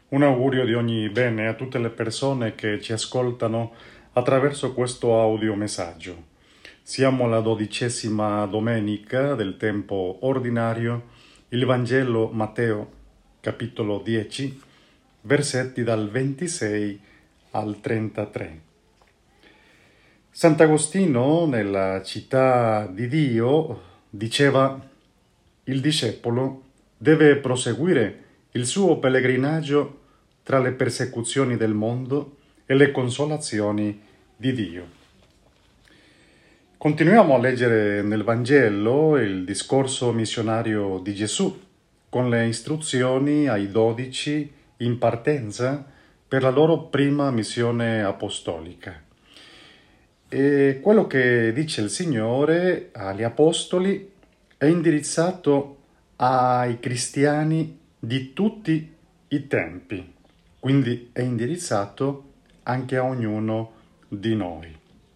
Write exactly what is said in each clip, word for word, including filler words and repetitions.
Un augurio di ogni bene a tutte le persone che ci ascoltano attraverso questo audiomessaggio. Siamo alla dodicesima domenica del tempo ordinario, il Vangelo Matteo, capitolo dieci, versetti dal ventisei al trentatré. Sant'Agostino, nella città di Dio, diceva: il discepolo deve proseguire il suo pellegrinaggio tra le persecuzioni del mondo e le consolazioni di Dio. Continuiamo a leggere nel Vangelo il discorso missionario di Gesù, con le istruzioni ai dodici in partenza per la loro prima missione apostolica. E quello che dice il Signore agli apostoli è indirizzato ai cristiani di tutti i tempi, quindi è indirizzato anche a ognuno di noi.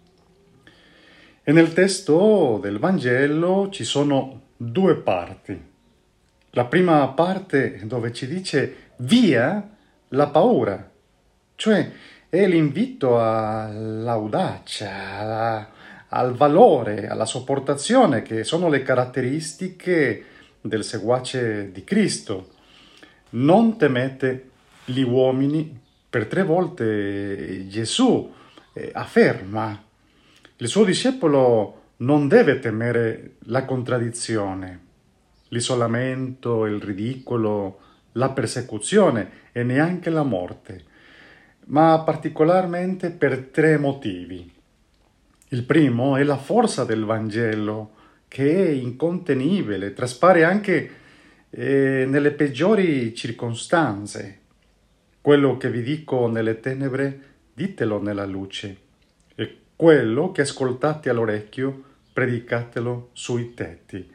E nel testo del Vangelo ci sono due parti. La prima parte dove ci dice via la paura, cioè è l'invito all'audacia, alla, al valore, alla sopportazione, che sono le caratteristiche del seguace di Cristo. Non temete gli uomini. Per tre volte Gesù eh, afferma: il suo discepolo non deve temere la contraddizione, l'isolamento, il ridicolo, la persecuzione e neanche la morte, ma particolarmente per tre motivi. Il primo è la forza del Vangelo, che è incontenibile, traspare anche eh, nelle peggiori circostanze. Quello che vi dico nelle tenebre, ditelo nella luce, e quello che ascoltate all'orecchio, predicatelo sui tetti.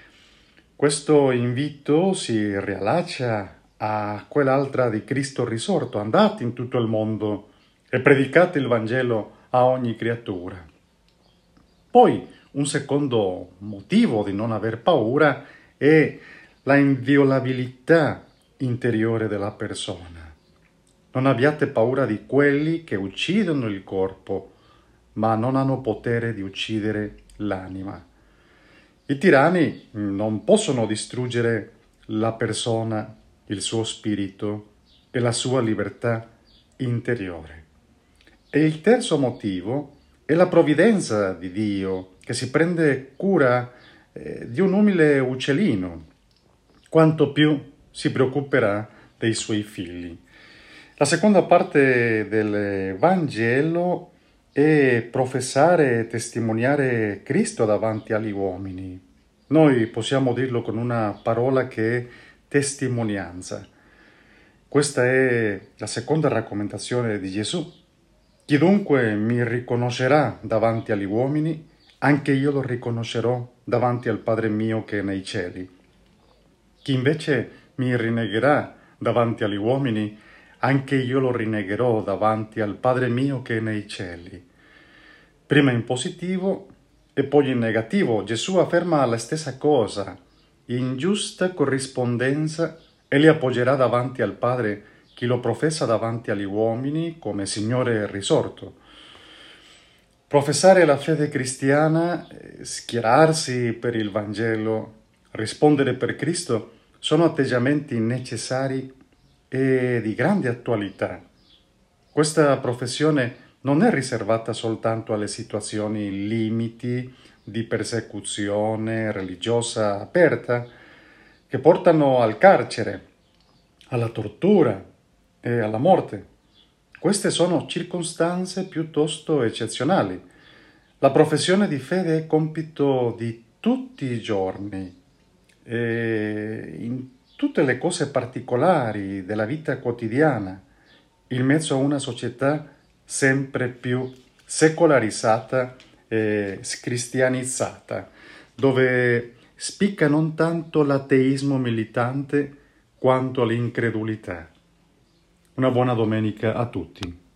Questo invito si riallaccia a quell'altra di Cristo risorto: andate in tutto il mondo e predicate il Vangelo a ogni creatura. Poi un secondo motivo di non aver paura è la inviolabilità interiore della persona. Non abbiate paura di quelli che uccidono il corpo, ma non hanno potere di uccidere l'anima. I tiranni non possono distruggere la persona, il suo spirito e la sua libertà interiore. E il terzo motivo è la provvidenza di Dio, che si prende cura eh, di un umile uccellino, quanto più si preoccuperà dei suoi figli. La seconda parte del Vangelo è professare e testimoniare Cristo davanti agli uomini. Noi possiamo dirlo con una parola che è testimonianza. Questa è la seconda raccomandazione di Gesù. Chi dunque mi riconoscerà davanti agli uomini, anche io lo riconoscerò davanti al Padre mio che è nei cieli. Chi invece mi rinnegherà davanti agli uomini, anche io lo rinnegherò davanti al Padre mio che è nei cieli. Prima in positivo e poi in negativo, Gesù afferma la stessa cosa, in giusta corrispondenza, e li appoggerà davanti al Padre chi lo professa davanti agli uomini come Signore risorto. Professare la fede cristiana, schierarsi per il Vangelo, rispondere per Cristo sono atteggiamenti necessari e di grande attualità. Questa professione non è riservata soltanto alle situazioni limiti di persecuzione religiosa aperta che portano al carcere, alla tortura e alla morte. Queste sono circostanze piuttosto eccezionali. La professione di fede è compito di tutti i giorni e in tutte le cose particolari della vita quotidiana, in mezzo a una società sempre più secolarizzata e scristianizzata, dove spicca non tanto l'ateismo militante quanto l'incredulità. Una buona domenica a tutti.